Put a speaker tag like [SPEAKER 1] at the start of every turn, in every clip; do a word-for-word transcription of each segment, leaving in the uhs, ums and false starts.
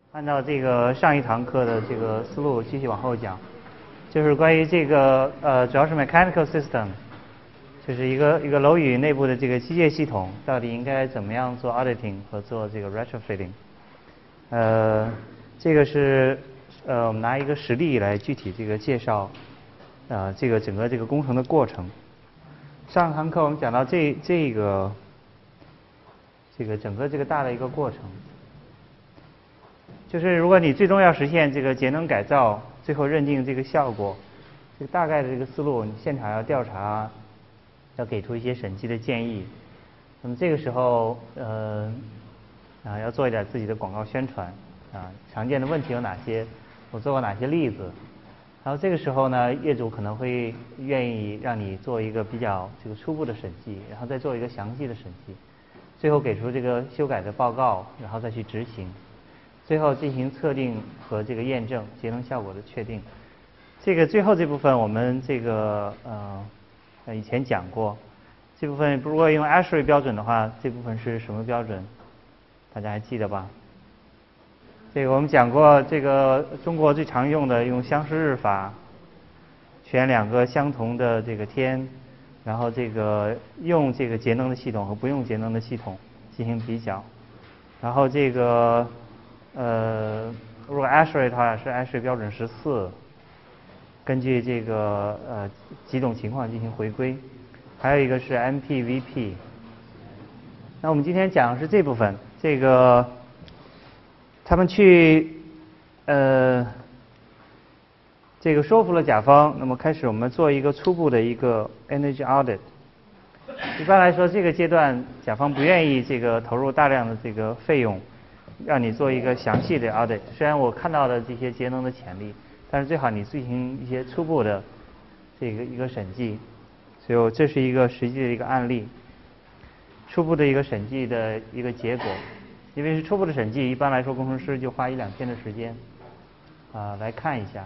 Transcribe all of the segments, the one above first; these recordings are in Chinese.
[SPEAKER 1] 按照这个上一堂课的这个思路继续往后讲，就是关于这个呃，主要是 mechanical system， 就是一个一个楼宇内部的这个机械系统到底应该怎么样做 auditing 和做这个 retrofitting。呃，这个是呃，我们拿一个实例来具体这个介绍，呃，这个整个这个工程的过程。上堂课我们讲到这这个这个整个这个大的一个过程。就是如果你最终要实现这个节能改造，最后认定这个效果，这个大概的这个思路，你现场要调查，要给出一些审计的建议。那么这个时候，呃，啊，要做一点自己的广告宣传，啊，常见的问题有哪些？我做过哪些例子？然后这个时候呢，业主可能会愿意让你做一个比较这个初步的审计，然后再做一个详细的审计，最后给出这个修改的报告，然后再去执行。最后进行测定和这个验证节能效果的确定。这个最后这部分我们这个呃以前讲过，这部分如果用 ASHRAE 标准的话，这部分是什么标准？大家还记得吧？这个我们讲过，这个中国最常用的用相似日法，选两个相同的这个天，然后这个用这个节能的系统和不用节能的系统进行比较，然后这个。呃，如果 ASHRAE 的话是 ASHRAE 标准十四，根据这个呃几种情况进行回归，还有一个是 M P V P。那我们今天讲的是这部分，这个他们去呃这个说服了甲方，那么开始我们做一个初步的一个 energy audit。一般来说，这个阶段甲方不愿意这个投入大量的这个费用。让你做一个详细的 audit， 虽然我看到了这些节能的潜力，但是最好你进行一些初步的这个一个审计。所以这是一个实际的一个案例，初步的一个审计的一个结果。因为是初步的审计，一般来说工程师就花一两天的时间啊、呃、来看一下。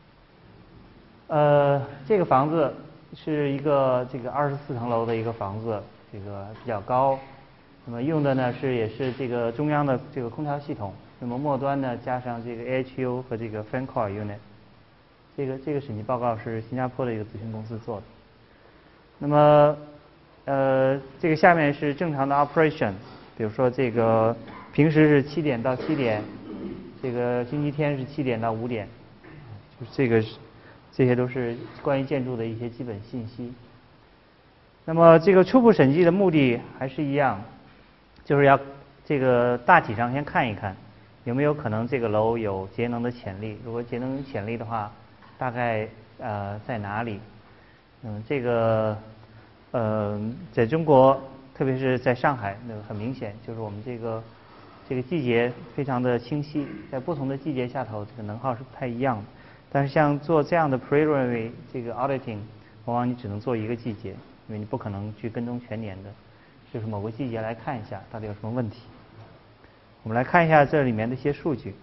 [SPEAKER 1] 呃，这个房子是一个这个二十四层楼的一个房子，这个比较高。那么用的呢是也是这个中央的这个空调系统，那么末端呢加上这个 A H U 和这个 Fan Coil Unit。这个这个审计报告是新加坡的一个咨询公司做的。那么呃这个下面是正常的 operation， 比如说这个平时是七点到七点，这个星期天是七点到五点，就是这个这些都是关于建筑的一些基本信息。那么这个初步审计的目的还是一样。就是要这个大体上先看一看有没有可能这个楼有节能的潜力，如果节能潜力的话，大概呃在哪里？嗯，这个呃在中国，特别是在上海，那个很明显就是我们这个这个季节非常的清晰，在不同的季节下头，这个能耗是不太一样的。但是像做这样的 preliminary 这个 auditing， 往往你只能做一个季节，因为你不可能去跟踪全年的。就是某个季节来看一下到底有什么问题。我们来看一下这里面的一些数据。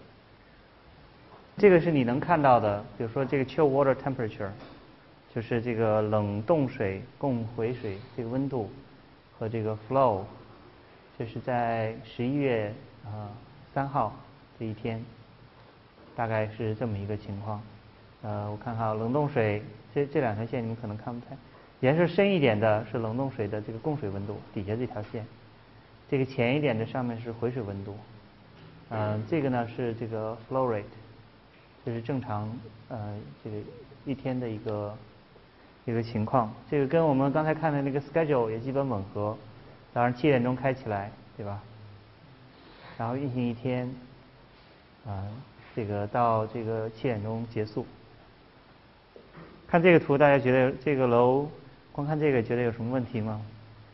[SPEAKER 1] 这个是你能看到的，比如说这个 chill water temperature， 就是这个冷冻水供回水这个温度和这个 flow， 这是在十一月啊三号这一天，大概是这么一个情况。呃，我看看冷冻水这这两条线你们可能看不太。颜色深一点的是冷冻水的这个供水温度，底下这条线；这个浅一点的上面是回水温度。嗯、呃，这个呢是这个 flow rate， 这是正常呃这个一天的一个一个情况。这个跟我们刚才看的那个 schedule 也基本吻合。早上七点钟开起来，对吧？然后运行一天，啊、呃，这个到这个七点钟结束。看这个图，大家觉得这个楼？光看这个，觉得有什么问题吗？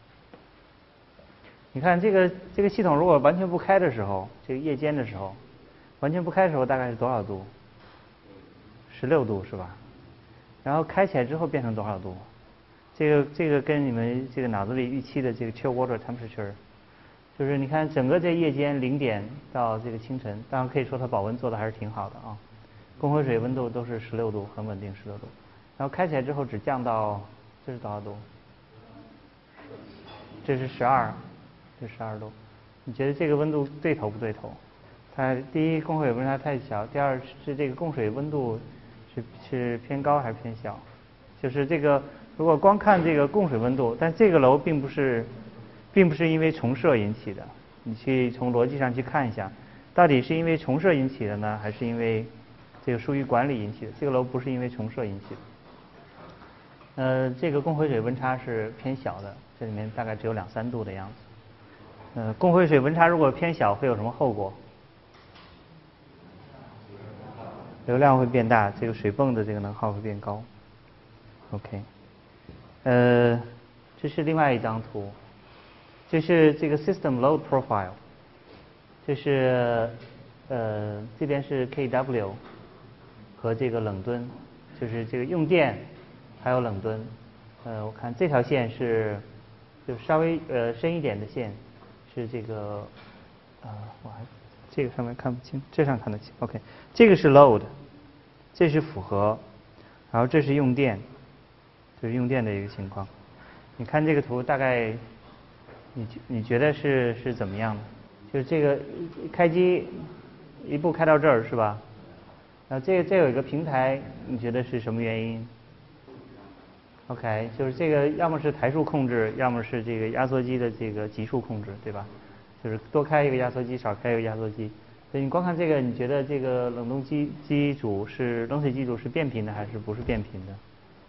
[SPEAKER 1] 你看这个这个系统如果完全不开的时候，这个夜间的时候，完全不开的时候大概是多少度？十六度是吧？然后开起来之后变成多少度？这个这个跟你们这个脑子里预期的这个 chill water temperature， 就是你看整个这夜间零点到这个清晨，当然可以说它保温做的还是挺好的啊，供回水温度都是十六度，很稳定十六度，然后开起来之后只降到。这是多少度？这是十二，这十二度。你觉得这个温度对头不对头？ 它第一供水温差太小，第二是这个供水温度是是偏高还是偏小？就是这个如果光看这个供水温度，但这个楼并不是并不是因为重设引起的，你去从逻辑上去看一下，到底是因为重设引起的呢，还是因为这个疏于管理引起的？这个楼不是因为重设引起的。呃，这个供回水温差是偏小的，这里面大概只有两三度的样子。呃，供回水温差如果偏小，会有什么后果？流量会变大，这个水泵的这个能耗会变高。OK， 呃，这是另外一张图，这是这个 system load profile， 这是呃这边是 K W 和这个冷吨，就是这个用电还有冷吨。呃，我看这条线是就稍微呃深一点的线是这个啊、呃，我还这个上面看不清，这上看得清。OK， 这个是 load， 这是负荷，然后这是用电，这是用电的一个情况。你看这个图，大概你你觉得是是怎么样的？就是这个开机一步开到这儿是吧？然后这这有一个平台，你觉得是什么原因 ？OK， 就是这个要么是台数控制，要么是这个压缩机的这个级数控制，对吧？就是多开一个压缩机，少开一个压缩机。所以你光看这个，你觉得这个冷冻机机组是冷水机组是变频的还是不是变频的？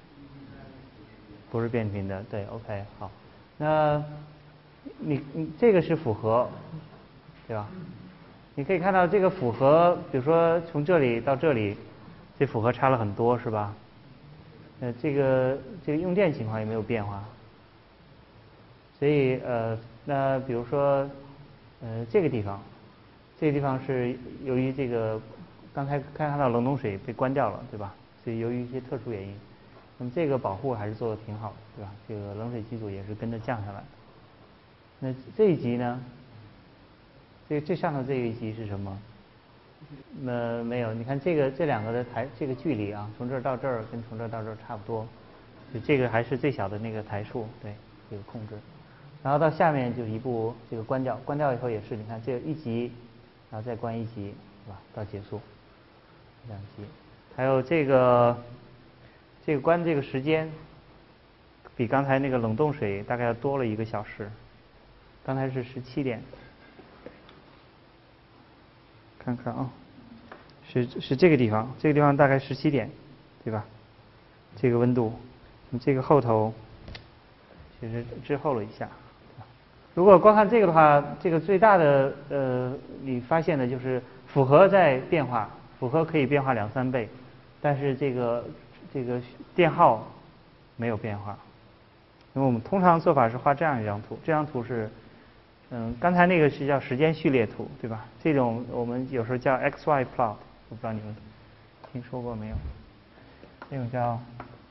[SPEAKER 1] 不是变频的，对 ，OK， 好。那你你这个是负荷，对吧？你可以看到这个负荷，比如说从这里到这里，这负荷差了很多，是吧？呃，这个这个用电情况也没有变化。所以呃，那比如说呃这个地方，这个地方是由于这个刚才看到冷冻水被关掉了，对吧？所以由于一些特殊原因，那么这个保护还是做的挺好的，对吧？这个冷水机组也是跟着降下来的。那这一级呢？这最上头这一级是什么？呃，没有，你看这个这两个的台这个距离啊，从这儿到这儿跟从这儿到这儿差不多，就这个还是最小的那个台数，对，这个控制。然后到下面就一步这个关掉，关掉以后也是，你看这一级，然后再关一级，是吧？到结束，两级。还有这个这个关这个时间，比刚才那个冷冻水大概要多了一个小时，刚才是十七点。看看啊，是是这个地方，这个地方大概十七点，对吧？这个温度，这个后头其实滞后了一下。如果光看这个的话，这个最大的呃，你发现的就是负荷在变化，负荷可以变化两三倍，但是这个这个电耗没有变化。因为我们通常做法是画这样一张图，这张图是。嗯，刚才那个是叫时间序列图，对吧？这种我们有时候叫 X Y plot， 我不知道你们听说过没有？这种叫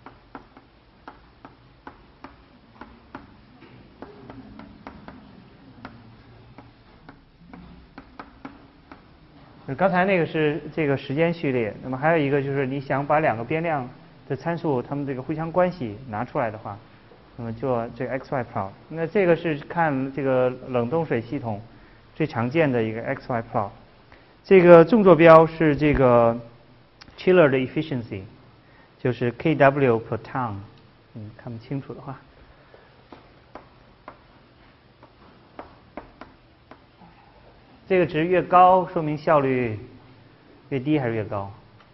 [SPEAKER 1] 就刚才那个是这个时间序列，那么还有一个就是你想把两个变量的参数它们这个互相关系拿出来的话，那么做这个 X Y plot。那这个是看这个冷冻水系统最常见的一个 X Y plot。这个纵坐标是这个 chiller 的 efficiency， 就是 K W per ton。嗯，看不清楚的话，这个值越高，说明效率越低还是越高？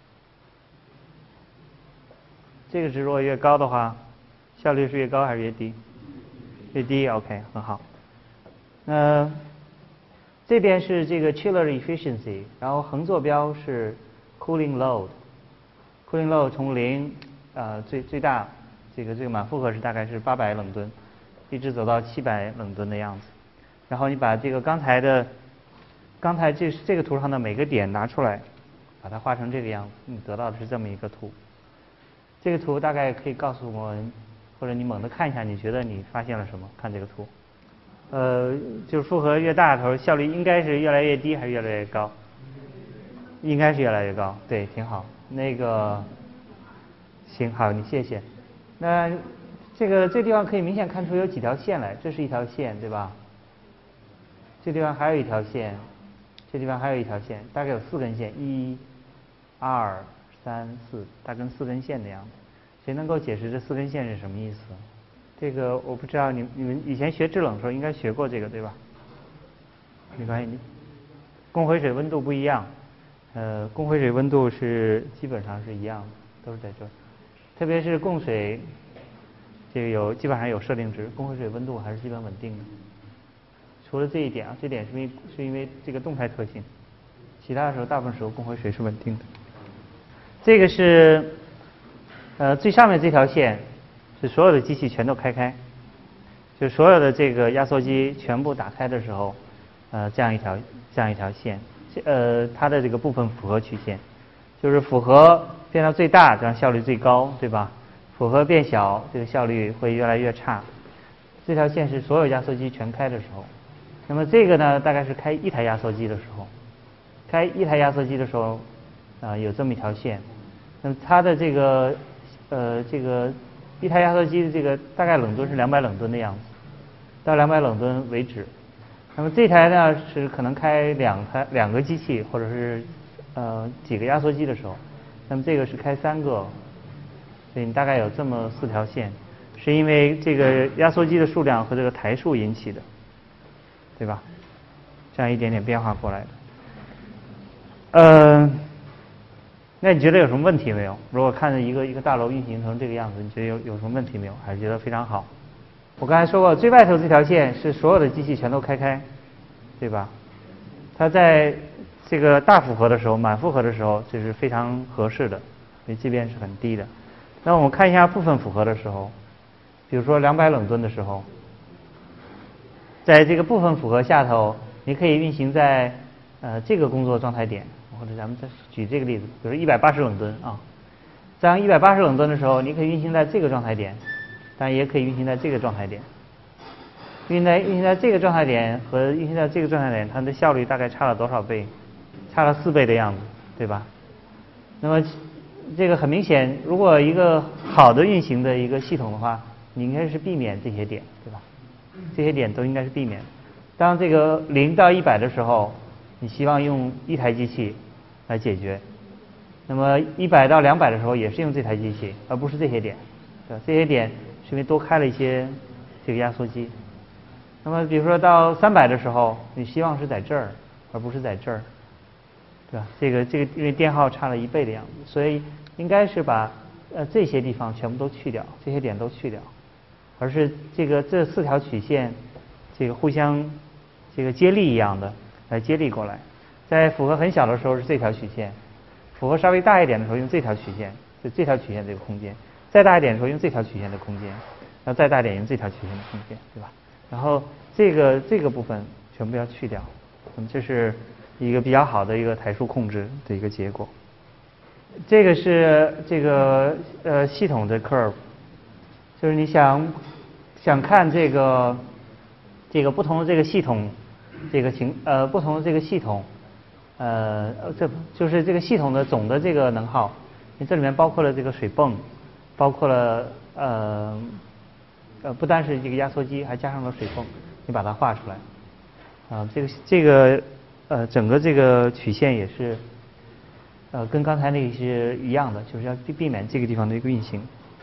[SPEAKER 1] 这个值如果越高的话，效率是越高还是越低？越低 ，OK， 很好。那这边是这个 chiller efficiency， 然后横坐标是 cooling load。cooling load 从零呃最最大，这个这个满负荷是大概是八百冷吨，一直走到七百冷吨的样子。然后你把这个刚才的刚才这这个图上的每个点拿出来，把它画成这个样子，你得到的是这么一个图。这个图大概可以告诉我们，或者你猛地看一下，你觉得你发现了什么？看这个图，呃，就是负荷越大的时候，效率应该是越来越低还是越来越高？应该是越来越高，对，挺好。那个，行，好，你谢谢。那这个这地方可以明显看出有几条线来，这是一条线，对吧？这地方还有一条线， 这地方还有一条线，大概有四根线，一、二、三、四，大概跟四根线的样子。谁能够解释这四根线是什么意思？这个我不知道，你你们以前学制冷的时候应该学过这个对吧？没关系，供回水温度不一样，呃，供回水温度是基本上是一样的，都是在这儿。特别是供水，这个有基本上有设定值，供回水温度还是基本稳定的。除了这一点啊，这点是因为是因为这个动态特性，其他的时候大部分时候供回水是稳定的。这个是呃最上面这条线是所有的机器全都开开，就所有的这个压缩机全部打开的时候，呃这样一条这样一条线，呃它的这个部分符合曲线，就是符合变到最大，这样效率最高，对吧？符合变小，这个效率会越来越差。这条线是所有压缩机全开的时候。那么这个呢，大概是开一台压缩机的时候，开一台压缩机的时候，啊、呃、有这么一条线。那么它的这个呃这个一台压缩机的这个大概冷吨是两百冷吨的样子，到两百冷吨为止。那么这台呢是可能开两台两个机器或者是呃几个压缩机的时候，那么这个是开三个，所以你大概有这么四条线，是因为这个压缩机的数量和这个台数引起的。对吧？这样一点点变化过来的。呃，那你觉得有什么问题没有？如果看着一个一个大楼运行成这个样子，你觉得有有什么问题没有？还是觉得非常好？我刚才说过，最外头这条线是所有的机器全都开开，对吧？它在这个大负荷的时候、满负荷的时候，这是非常合适的，所以这边是很低的。那我们看一下部分负荷的时候，比如说两百冷吨的时候。在这个部分负荷下头，你可以运行在呃这个工作状态点，或者咱们再举这个例子，比如一百八十冷吨啊，这样一百八十冷吨的时候，你可以运行在这个状态点，当然也可以运行在这个状态点。运行在运行在这个状态点和运行在这个状态点，它的效率大概差了多少倍？差了四倍的样子，对吧？那么这个很明显，如果一个好的运行的一个系统的话，你应该是避免这些点，对吧？这些点都应该是避免。当这个零到一百的时候，你希望用一台机器来解决。那么一百到两百的时候，也是用这台机器，而不是这些点。对吧？这些点是因为多开了一些这个压缩机。那么比如说到三百的时候，你希望是在这儿，而不是在这儿，对吧？这个这个因为电耗差了一倍的样子，所以应该是把呃这些地方全部都去掉，这些点都去掉。而是这个这四条曲线，这个互相这个接力一样的来接力过来。在负荷很小的时候是这条曲线，负荷稍微大一点的时候用这条曲线，就这条曲线这个空间；再大一点的时候用这条曲线的空间，然后再大一点用这条曲线的空间，对吧？然后这个这个部分全部要去掉，那么这是一个比较好的一个台数控制的一个结果。这个是这个呃系统的 curve。就是你想想看这个这个不同的这个系统，这个情呃不同的这个系统，呃这就是这个系统的总的这个能耗，你这里面包括了这个水泵，包括了呃呃不单是这个压缩机，还加上了水泵，你把它画出来，啊、呃、这个这个呃整个这个曲线也是呃跟刚才那个是一样的，就是要避避免这个地方的一个运行。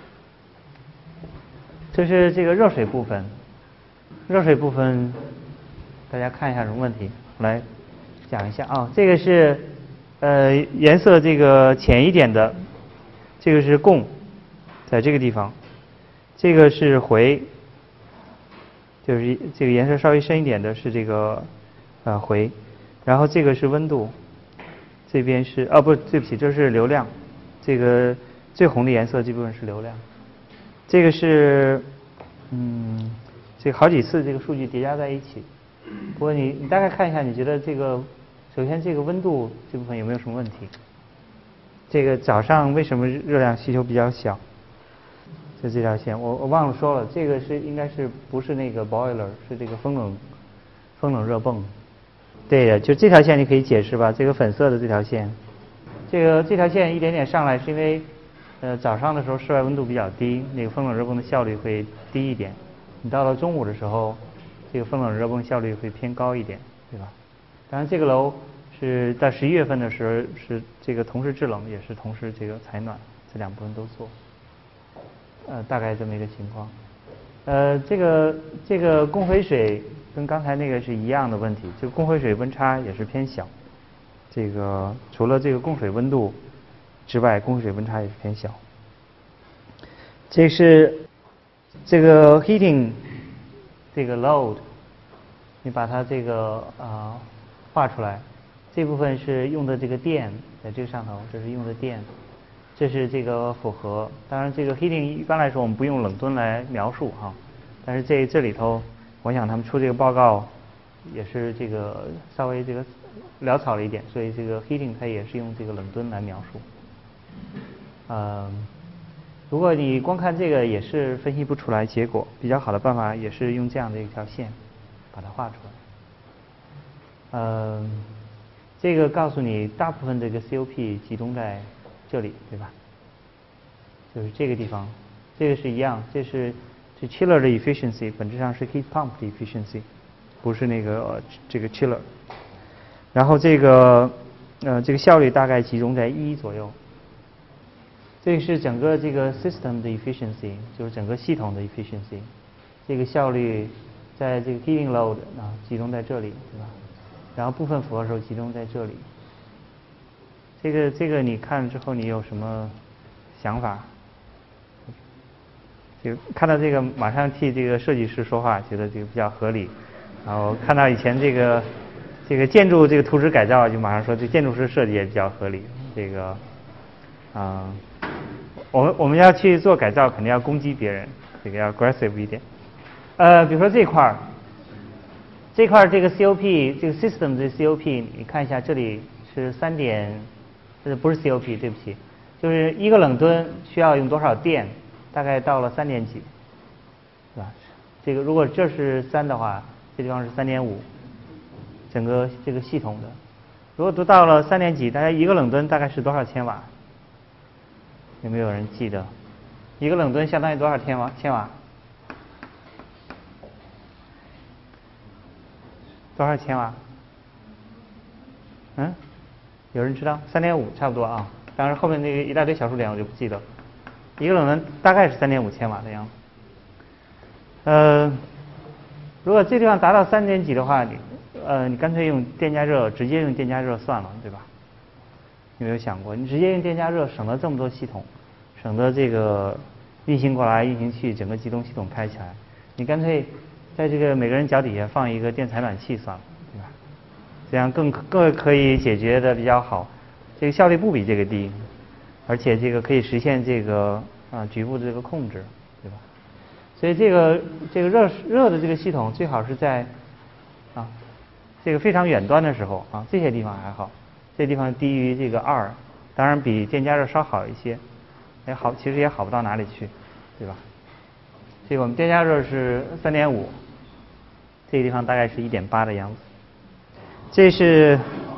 [SPEAKER 1] 这是这个热水部分，热水部分，大家看一下什么问题？我来讲一下啊。这个是呃颜色这个浅一点的，这个是供，在这个地方，这个是回，就是这个颜色稍微深一点的是这个呃回，然后这个是温度，这边是啊不对不起，这是流量，这个最红的颜色这部分是流量。这个是，嗯，这个好几次这个数据叠加在一起。不过你你大概看一下，你觉得这个，首先这个温度这部分有没有什么问题？这个早上为什么热量需求比较小？就这条线，我我忘了说了，这个是应该是不是那个 boiler， 是这个风冷风冷热泵。对的，就这条线你可以解释吧？这个粉色的这条线，这个这条线一点点上来是因为。呃，早上的时候室外温度比较低，那个风冷热泵的效率会低一点。你到了中午的时候，这个风冷热泵效率会偏高一点，对吧？当然，这个楼是到十一月份的时候是这个同时制冷，也是同时这个采暖，这两部分都做。呃，大概这么一个情况。呃，这个这个供回水跟刚才那个是一样的问题，就供回水温差也是偏小。这个除了这个供水温度之外，供水温差也是偏小。这是这个 heating 这个 load， 你把它这个啊、呃、画出来，这部分是用的这个电，在这个上头，这是用的电，这是这个负荷。当然，这个 heating 一般来说我们不用冷吨来描述哈，但是这这里头，我想他们出这个报告也是这个稍微这个潦草了一点，所以这个 heating 它也是用这个冷吨来描述。嗯，如果你光看这个也是分析不出来结果，比较好的办法也是用这样的一条线把它画出来。嗯，这个告诉你大部分这个 C O P 集中在这里，对吧？就是这个地方，这个是一样，这是这 chiller 的 efficiency 本质上是 heat pump 的 efficiency， 不是那个、呃、这个 chiller。然后这个呃这个效率大概集中在一左右。这个是整个这个 system 的 efficiency， 就是整个系统的 efficiency。这个效率在这个 heating load 啊集中在这里，对吧？然后部分负荷时候集中在这里。这个这个你看了之后你有什么想法？就看到这个马上替这个设计师说话，觉得这个比较合理。然后看到以前这个这个建筑这个图纸改造，就马上说这建筑师设计也比较合理。这个啊、呃，我们我们要去做改造，肯定要攻击别人，这个要 aggressive 一点。呃，比如说这块儿，这块儿这个 C O P 这个 system 的 C O P， 你看一下这里是三点，呃不是 C O P， 对不起，就是一个冷吨需要用多少电，大概到了三点几，是吧？这个如果这是三的话，这地方是三点五，整个这个系统的，如果都到了三点几，大概一个冷吨大概是多少千瓦？有没有人记得？一个冷吨相当于多少千瓦？千瓦？多少千瓦？嗯？有人知道？三点五差不多啊。当然后面那个一大堆小数点我就不记得。一个冷吨大概是三点五千瓦的样子。呃，如果这地方达到三点几的话，你呃你干脆用电加热，直接用电加热算了，对吧？有没有想过，你直接用电加热省了这么多系统，省得这个运行过来运行去，整个集中系统开起来，你干脆在这个每个人脚底下放一个电采暖器算了，对吧？这样更更可以解决的比较好，这个效率不比这个低，而且这个可以实现这个啊局部的这个控制，对吧？所以这个这个热热的这个系统最好是在啊这个非常远端的时候啊，这些地方还好。这地方低于这个二，当然比电加热稍好一些，也好，其实也好不到哪里去，对吧？所以我们电加热是三点五，这个地方大概是一点八的样子。这是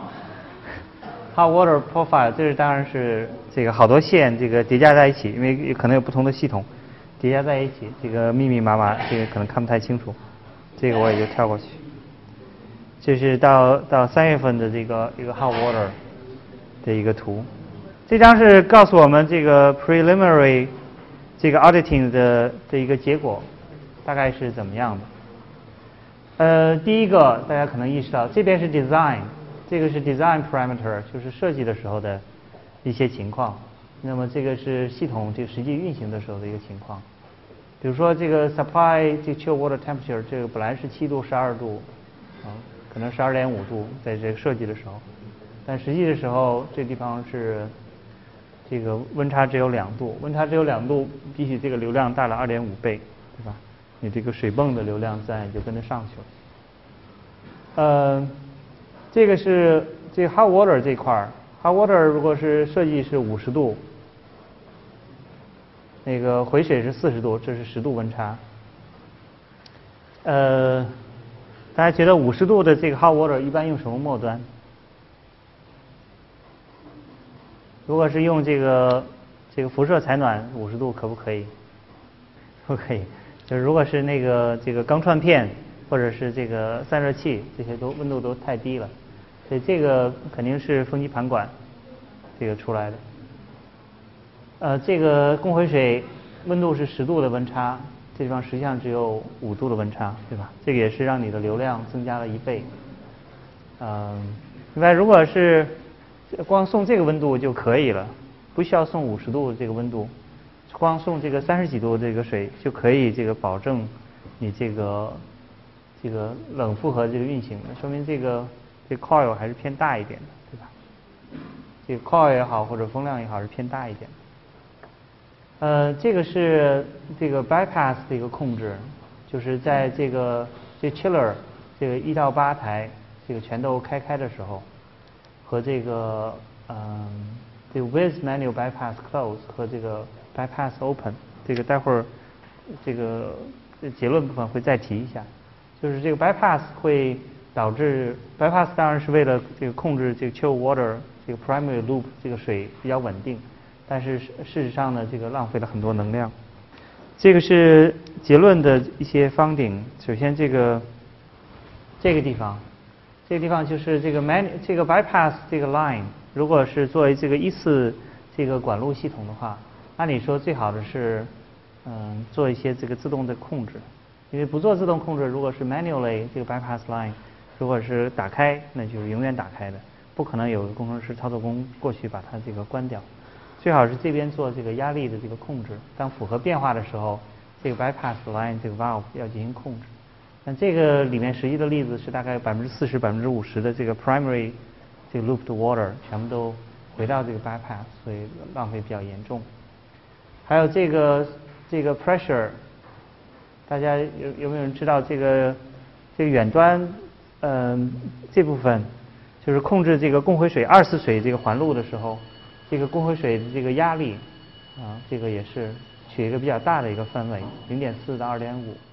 [SPEAKER 1] hot water profile， 这是当然是这个好多线这个叠加在一起，因为可能有不同的系统叠加在一起，这个密密麻麻，这个可能看不太清楚，这个我也就跳过去。这是到到三月份的这个一个 hot water 的一个图，这张是告诉我们这个 preliminary 这个 auditing 的的一个结果，大概是怎么样的。呃，第一个大家可能意识到，这边是 design， 这个是 design parameter， 就是设计的时候的一些情况。那么这个是系统这个实际运行的时候的一个情况。比如说这个 supply 这 chill water temperature， 这个本来是七度、十二度，啊。可能十二点五度，在这个设计的时候，但实际的时候，这地方是这个温差只有两度，温差只有两度，比起这个流量大了二点五倍，对吧？你这个水泵的流量自然也就跟着上去了。呃，这个是这个 hot water 这块儿 ，hot water 如果是设计是五十度，那个回水是四十度，这是十度温差。呃。大家觉得五十度的这个 hot water 一般用什么末端？如果是用这个这个辐射采暖，五十度可不可以？不可以。就是如果是那个这个钢串片或者是这个散热器，这些都温度都太低了。 所以这个肯定是风机盘管这个出来的。呃，这个供回水温度是十度的温差，这地方实际上只有五度的温差，对吧？这个也是让你的流量增加了一倍。嗯，另外如果是光送这个温度就可以了，不需要送五十度的这个温度，光送这个三十几度这个水就可以这个保证你这个这个冷负荷这个运行的，说明这个这个 coil 还是偏大一点的，对吧？这个 coil 也好或者风量也好是偏大一点的。呃，这个是这个 bypass 的一个控制，就是在这个这 chiller 这个一到八台这个全都开开的时候，和这个嗯这个 with manual bypass close 和这个 bypass open 这个待会儿这个结论部分会再提一下，就是这个 bypass 会导致 bypass 当然是为了这个控制这个 chill water 这个 primary loop 这个水比较稳定。但是事实上呢，这个浪费了很多能量。这个是结论的一些方顶。首先，这个这个地方，这个地方就是这个 man 这个 bypass 这个 line， 如果是作为这个依次这个管路系统的话，按理说最好的是嗯做一些这个自动的控制，因为不做自动控制，如果是 manually 这个 bypass line， 如果是打开，那就是永远打开的，不可能有个工程师操作工过去把它这个关掉。最好是这边做这个压力的这个控制，当负荷变化的时候，这个 bypass line 这个 valve 要进行控制。那这个里面实际的例子是大概百分之四十、百分之五十的这个 primary 这个 loop 的 water 全部都回到这个 bypass， 所以浪费比较严重。还有这个这个 pressure， 大家有有没有人知道这个这个远端嗯、呃、这部分就是控制这个供回水二次水这个环路的时候。这个供回水的这个压力，啊，这个也是取一个比较大的一个范围，零点四到二点五。